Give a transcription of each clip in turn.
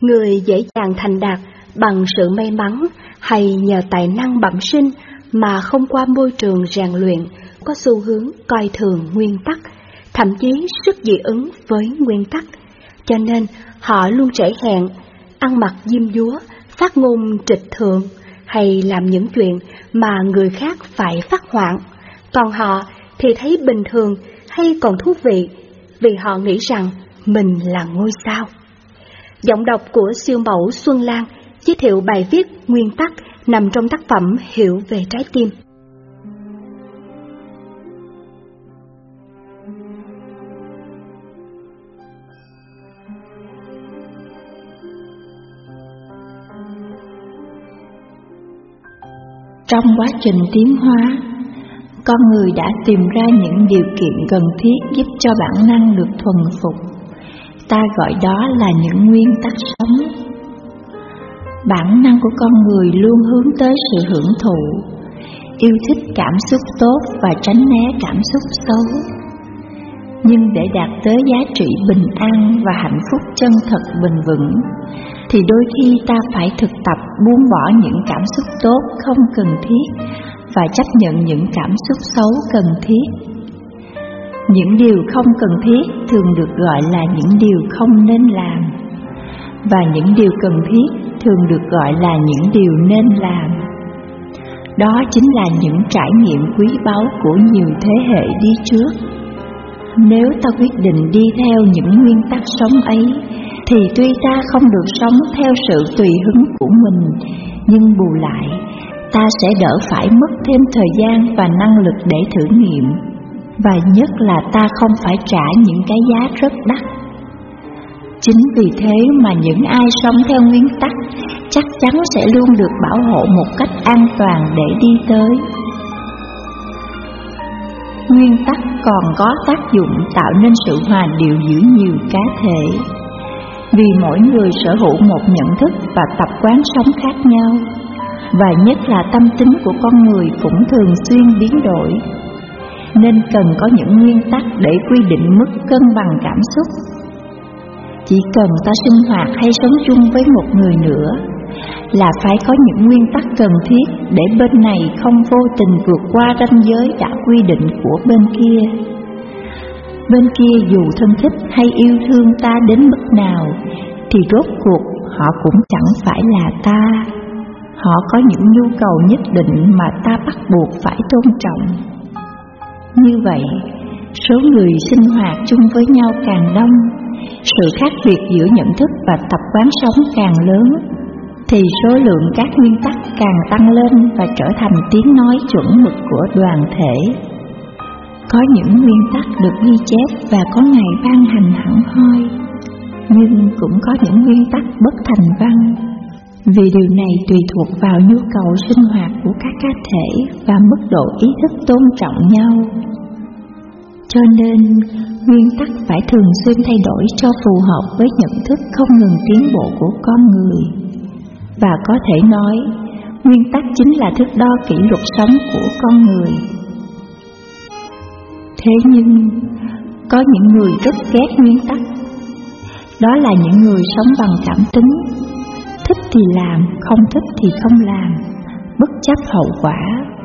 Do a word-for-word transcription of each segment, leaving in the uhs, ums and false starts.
Người dễ dàng thành đạt bằng sự may mắn hay nhờ tài năng bẩm sinh mà không qua môi trường rèn luyện, có xu hướng coi thường nguyên tắc, thậm chí rất dị ứng với nguyên tắc. Cho nên họ luôn trễ hẹn, ăn mặc diêm dúa, phát ngôn trịch thượng, hay làm những chuyện mà người khác phải phát hoảng. Còn họ thì thấy bình thường hay còn thú vị, vì họ nghĩ rằng mình là ngôi sao. Giọng đọc của siêu mẫu Xuân Lan giới thiệu bài viết Nguyên tắc nằm trong tác phẩm Hiểu về trái tim. Trong quá trình tiến hóa, con người đã tìm ra những điều kiện cần thiết giúp cho bản năng được thuần phục. Ta gọi đó là những nguyên tắc sống. Bản năng của con người luôn hướng tới sự hưởng thụ, yêu thích cảm xúc tốt và tránh né cảm xúc xấu. Nhưng để đạt tới giá trị bình an và hạnh phúc chân thật bền vững, thì đôi khi ta phải thực tập buông bỏ những cảm xúc tốt không cần thiết và chấp nhận những cảm xúc xấu cần thiết. Những điều không cần thiết thường được gọi là những điều không nên làm, và những điều cần thiết thường được gọi là những điều nên làm. Đó chính là những trải nghiệm quý báu của nhiều thế hệ đi trước. Nếu ta quyết định đi theo những nguyên tắc sống ấy, thì tuy ta không được sống theo sự tùy hứng của mình, nhưng bù lại, ta sẽ đỡ phải mất thêm thời gian và năng lực để thử nghiệm. Và nhất là ta không phải trả những cái giá rất đắt. Chính vì thế mà những ai sống theo nguyên tắc chắc chắn sẽ luôn được bảo hộ một cách an toàn để đi tới. Nguyên tắc còn có tác dụng tạo nên sự hòa điệu giữa nhiều cá thể, vì mỗi người sở hữu một nhận thức và tập quán sống khác nhau, và nhất là tâm tính của con người cũng thường xuyên biến đổi, nên cần có những nguyên tắc để quy định mức cân bằng cảm xúc. Chỉ cần ta sinh hoạt hay sống chung với một người nữa là phải có những nguyên tắc cần thiết để bên này không vô tình vượt qua ranh giới đã quy định của bên kia. Bên kia dù thân thích hay yêu thương ta đến mức nào thì rốt cuộc họ cũng chẳng phải là ta. Họ có những nhu cầu nhất định mà ta bắt buộc phải tôn trọng. Như vậy, số người sinh hoạt chung với nhau càng đông, sự khác biệt giữa nhận thức và tập quán sống càng lớn, thì số lượng các nguyên tắc càng tăng lên và trở thành tiếng nói chuẩn mực của đoàn thể. Có những nguyên tắc được ghi chép và có ngày ban hành hẳn hoi, nhưng cũng có những nguyên tắc bất thành văn, vì điều này tùy thuộc vào nhu cầu sinh hoạt của các cá thể và mức độ ý thức tôn trọng nhau. Cho nên, nguyên tắc phải thường xuyên thay đổi cho phù hợp với nhận thức không ngừng tiến bộ của con người. Và có thể nói, nguyên tắc chính là thước đo kỷ luật sống của con người. Thế nhưng, có những người rất ghét nguyên tắc. Đó là những người sống bằng cảm tính, thích thì làm, không thích thì không làm, bất chấp hậu quả.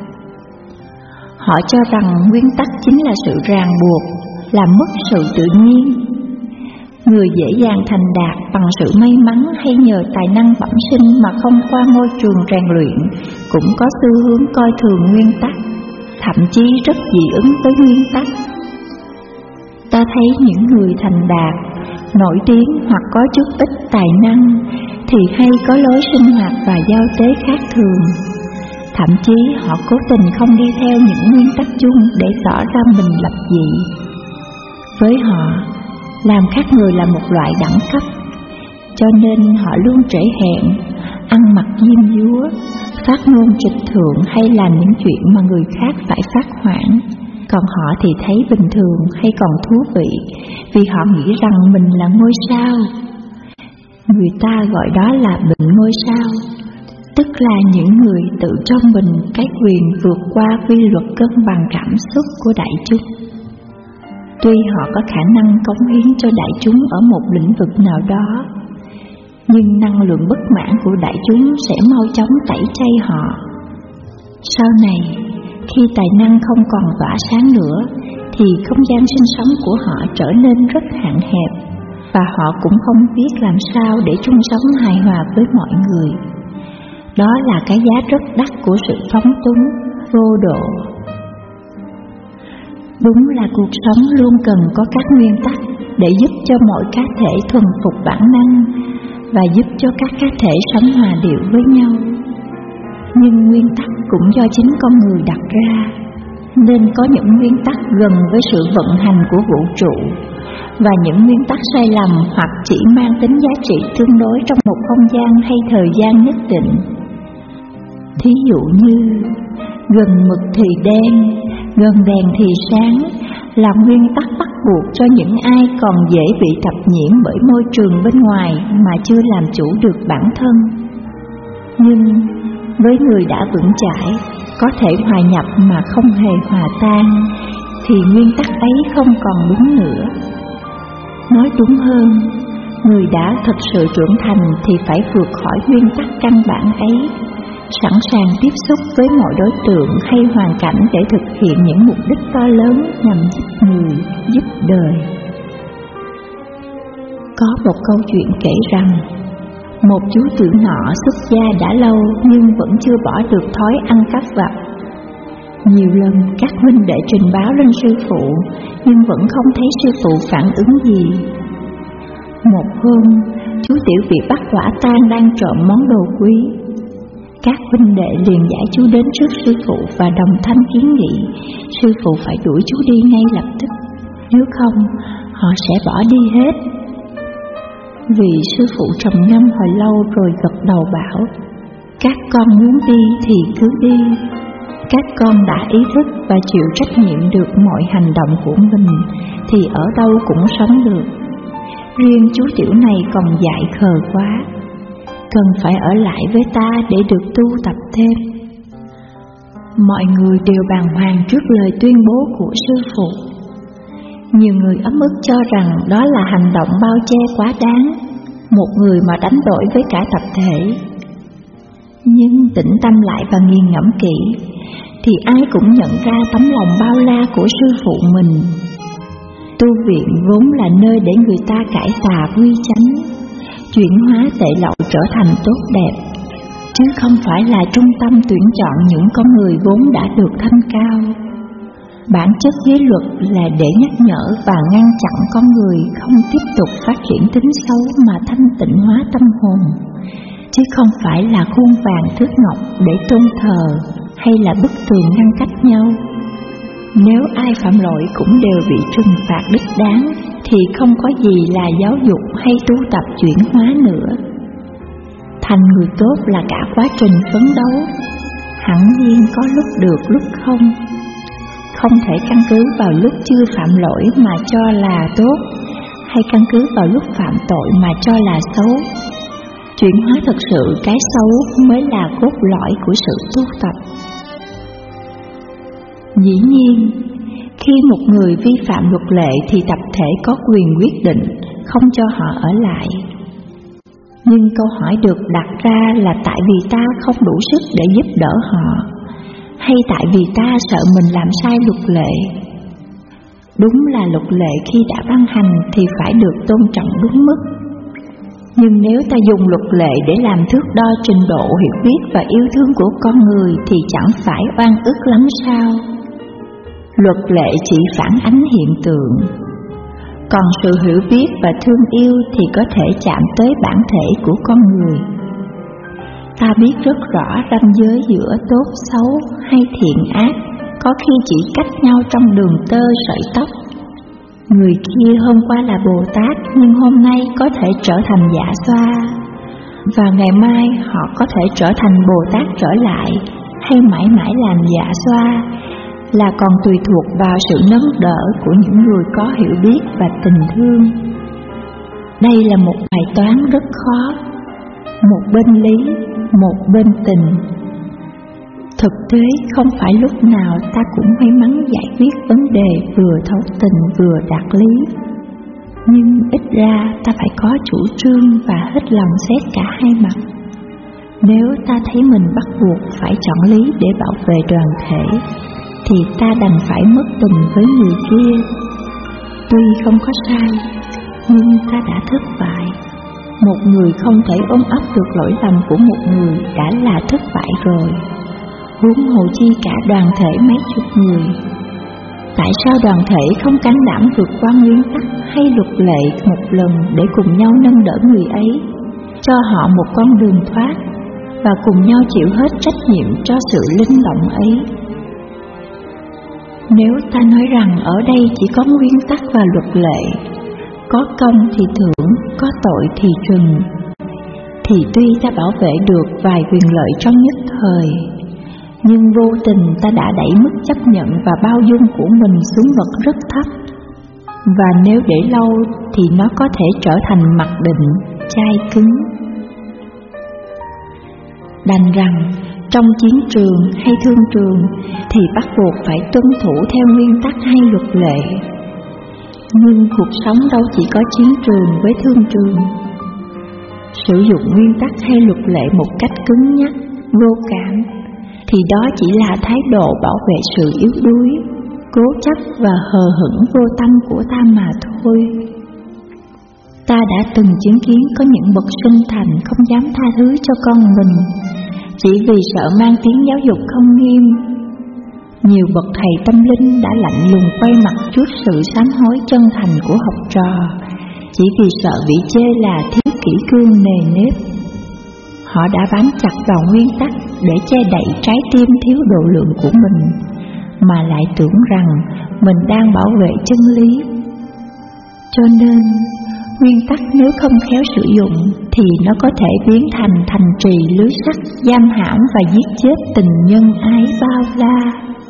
Họ cho rằng nguyên tắc chính là sự ràng buộc, làm mất sự tự nhiên. Người dễ dàng thành đạt bằng sự may mắn hay nhờ tài năng bẩm sinh mà không qua môi trường rèn luyện cũng có xu hướng coi thường nguyên tắc, thậm chí rất dị ứng với nguyên tắc. Ta thấy những người thành đạt, nổi tiếng hoặc có chút ít tài năng thì hay có lối sinh hoạt và giao tế khác thường. Thậm chí họ cố tình không đi theo những nguyên tắc chung để tỏ ra mình lập dị. Với họ, làm khác người là một loại đẳng cấp, cho nên họ luôn trễ hẹn, ăn mặc diêm dúa, phát ngôn trịch thượng hay làm những chuyện mà người khác phải phát hoảng. Còn họ thì thấy bình thường hay còn thú vị, vì họ nghĩ rằng mình là ngôi sao. Người ta gọi đó là bệnh ngôi sao, tức là những người tự cho mình cái quyền vượt qua quy luật cân bằng cảm xúc của đại chúng. Tuy họ có khả năng cống hiến cho đại chúng ở một lĩnh vực nào đó, nhưng năng lượng bất mãn của đại chúng sẽ mau chóng tẩy chay họ. Sau này, khi tài năng không còn tỏa sáng nữa, thì không gian sinh sống của họ trở nên rất hạn hẹp, và họ cũng không biết làm sao để chung sống hài hòa với mọi người. Đó là cái giá rất đắt của sự phóng túng, vô độ. Đúng là cuộc sống luôn cần có các nguyên tắc để giúp cho mỗi cá thể thuần phục bản năng và giúp cho các cá thể sống hòa điệu với nhau. Nhưng nguyên tắc cũng do chính con người đặt ra, nên có những nguyên tắc gần với sự vận hành của vũ trụ, và những nguyên tắc sai lầm hoặc chỉ mang tính giá trị tương đối trong một không gian hay thời gian nhất định. Thí dụ như gần mực thì đen, gần đèn thì sáng là nguyên tắc bắt buộc cho những ai còn dễ bị tập nhiễm bởi môi trường bên ngoài mà chưa làm chủ được bản thân. Nhưng với người đã vững chãi, có thể hòa nhập mà không hề hòa tan, thì nguyên tắc ấy không còn đúng nữa. Nói đúng hơn, người đã thật sự trưởng thành thì phải vượt khỏi nguyên tắc căn bản ấy, sẵn sàng tiếp xúc với mọi đối tượng hay hoàn cảnh để thực hiện những mục đích to lớn nhằm giúp người, giúp đời. Có một câu chuyện kể rằng, một chú tiểu nọ xuất gia đã lâu nhưng vẫn chưa bỏ được thói ăn cắp vặt. Nhiều lần các huynh đệ trình báo lên sư phụ, nhưng vẫn không thấy sư phụ phản ứng gì. Một hôm, chú tiểu bị bắt quả tang đang trộm món đồ quý. Các huynh đệ liền giải chú đến trước sư phụ và đồng thanh kiến nghị sư phụ phải đuổi chú đi ngay lập tức, nếu không họ sẽ bỏ đi hết. Vì sư phụ trầm ngâm hồi lâu rồi gật đầu bảo, các con muốn đi thì cứ đi. Các con đã ý thức và chịu trách nhiệm được mọi hành động của mình thì ở đâu cũng sống được. Riêng chú tiểu này còn dại khờ quá, cần phải ở lại với ta để được tu tập thêm. Mọi người đều bàng hoàng trước lời tuyên bố của sư phụ. Nhiều người ấm ức cho rằng đó là hành động bao che quá đáng, một người mà đánh đổi với cả tập thể. Nhưng tĩnh tâm lại và nghiền ngẫm kỹ, thì ai cũng nhận ra tấm lòng bao la của sư phụ mình. Tu viện vốn là nơi để người ta cải tà quy chánh, chuyển hóa tệ lậu trở thành tốt đẹp, chứ không phải là trung tâm tuyển chọn những con người vốn đã được thanh cao. Bản chất giới luật là để nhắc nhở và ngăn chặn con người không tiếp tục phát triển tính xấu mà thanh tịnh hóa tâm hồn, chứ không phải là khuôn vàng thước ngọc để tôn thờ hay là bức tường ngăn cách nhau. Nếu ai phạm lỗi cũng đều bị trừng phạt đích đáng, thì không có gì là giáo dục hay tu tập chuyển hóa nữa. Thành người tốt là cả quá trình phấn đấu, hẳn nhiên có lúc được lúc không. Không thể căn cứ vào lúc chưa phạm lỗi mà cho là tốt, hay căn cứ vào lúc phạm tội mà cho là xấu. Chuyển hóa thật sự cái xấu mới là cốt lõi của sự tu tập. Dĩ nhiên, khi một người vi phạm luật lệ thì tập thể có quyền quyết định không cho họ ở lại. Nhưng câu hỏi được đặt ra là tại vì ta không đủ sức để giúp đỡ họ, hay tại vì ta sợ mình làm sai luật lệ? Đúng là luật lệ khi đã ban hành thì phải được tôn trọng đúng mức. Nhưng nếu ta dùng luật lệ để làm thước đo trình độ hiểu biết và yêu thương của con người thì chẳng phải oan ức lắm sao? Luật lệ chỉ phản ánh hiện tượng, còn sự hiểu biết và thương yêu thì có thể chạm tới bản thể của con người. Ta biết rất rõ ranh giới giữa tốt xấu hay thiện ác có khi chỉ cách nhau trong đường tơ sợi tóc. Người kia hôm qua là Bồ Tát nhưng hôm nay có thể trở thành Dạ Xoa, và ngày mai họ có thể trở thành Bồ Tát trở lại, hay mãi mãi làm Dạ Xoa, là còn tùy thuộc vào sự nâng đỡ của những người có hiểu biết và tình thương. Đây là một bài toán rất khó, một bên lý, một bên tình. Thực tế không phải lúc nào ta cũng may mắn giải quyết vấn đề vừa thấu tình vừa đạt lý. Nhưng ít ra ta phải có chủ trương và hết lòng xét cả hai mặt. Nếu ta thấy mình bắt buộc phải chọn lý để bảo vệ đoàn thể, thì ta đành phải mất tình với người kia. Tuy không có sai, nhưng ta đã thất bại. Một người không thể ôm ấp được lỗi lầm của một người đã là thất bại rồi, huống hồ chi cả đoàn thể mấy chục người. Tại sao đoàn thể không can đảm vượt qua nguyên tắc hay luật lệ một lần để cùng nhau nâng đỡ người ấy, cho họ một con đường thoát, và cùng nhau chịu hết trách nhiệm cho sự linh động ấy? Nếu ta nói rằng ở đây chỉ có nguyên tắc và luật lệ, có công thì thưởng, có tội thì trừng, thì tuy ta bảo vệ được vài quyền lợi trong nhất thời, nhưng vô tình ta đã đẩy mức chấp nhận và bao dung của mình xuống bậc rất thấp. Và nếu để lâu thì nó có thể trở thành mặc định, chai cứng. Đành rằng trong chiến trường hay thương trường thì bắt buộc phải tuân thủ theo nguyên tắc hay luật lệ. Nhưng cuộc sống đâu chỉ có chiến trường với thương trường. Sử dụng nguyên tắc hay luật lệ một cách cứng nhắc, vô cảm, thì đó chỉ là thái độ bảo vệ sự yếu đuối, cố chấp và hờ hững vô tâm của ta mà thôi. Ta đã từng chứng kiến có những bậc sinh thành không dám tha thứ cho con mình, chỉ vì sợ mang tiếng giáo dục không nghiêm. Nhiều bậc thầy tâm linh đã lạnh lùng quay mặt trước sự sám hối chân thành của học trò, chỉ vì sợ bị chê là thiếu kỷ cương nề nếp. Họ đã bám chặt vào nguyên tắc để che đậy trái tim thiếu độ lượng của mình, mà lại tưởng rằng mình đang bảo vệ chân lý. Cho nên, nguyên tắc nếu không khéo sử dụng thì nó có thể biến thành thành trì lưới sắt giam hãm và giết chết tình nhân ái bao la.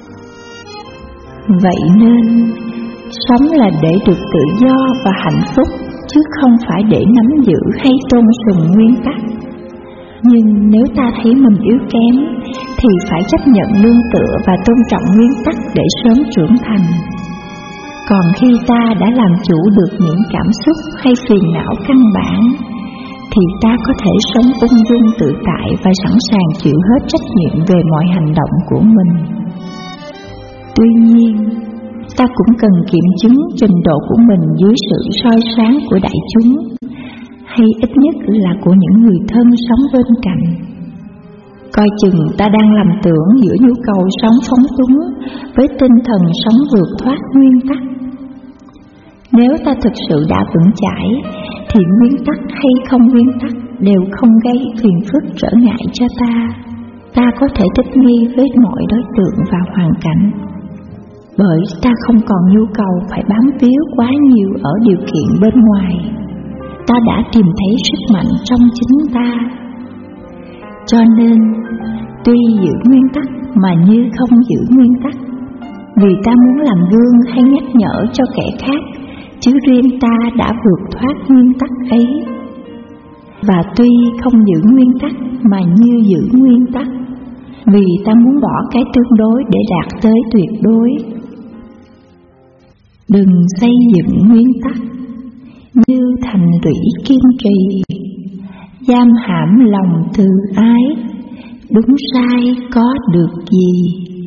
Vậy nên, sống là để được tự do và hạnh phúc, chứ không phải để nắm giữ hay tôn sùng nguyên tắc. Nhưng nếu ta thấy mình yếu kém thì phải chấp nhận nương tựa và tôn trọng nguyên tắc để sớm trưởng thành. Còn khi ta đã làm chủ được những cảm xúc hay phiền não căn bản, thì ta có thể sống ung dung tự tại và sẵn sàng chịu hết trách nhiệm về mọi hành động của mình. Tuy nhiên, ta cũng cần kiểm chứng trình độ của mình dưới sự soi sáng của đại chúng, hay ít nhất là của những người thân sống bên cạnh. Coi chừng ta đang lầm tưởng giữa nhu cầu sống phóng túng với tinh thần sống vượt thoát nguyên tắc. Nếu ta thực sự đã vững chãi, thì nguyên tắc hay không nguyên tắc đều không gây phiền phức trở ngại cho ta. Ta có thể thích nghi với mọi đối tượng và hoàn cảnh, bởi ta không còn nhu cầu phải bám víu quá nhiều ở điều kiện bên ngoài. Ta đã tìm thấy sức mạnh trong chính ta. Cho nên, tuy giữ nguyên tắc mà như không giữ nguyên tắc, vì ta muốn làm gương hay nhắc nhở cho kẻ khác, chứ riêng ta đã vượt thoát nguyên tắc ấy. Và tuy không giữ nguyên tắc mà như giữ nguyên tắc, vì ta muốn bỏ cái tương đối để đạt tới tuyệt đối. Đừng xây dựng nguyên tắc như thành lũy kiên trì, giam hãm lòng từ ái, đúng sai có được gì.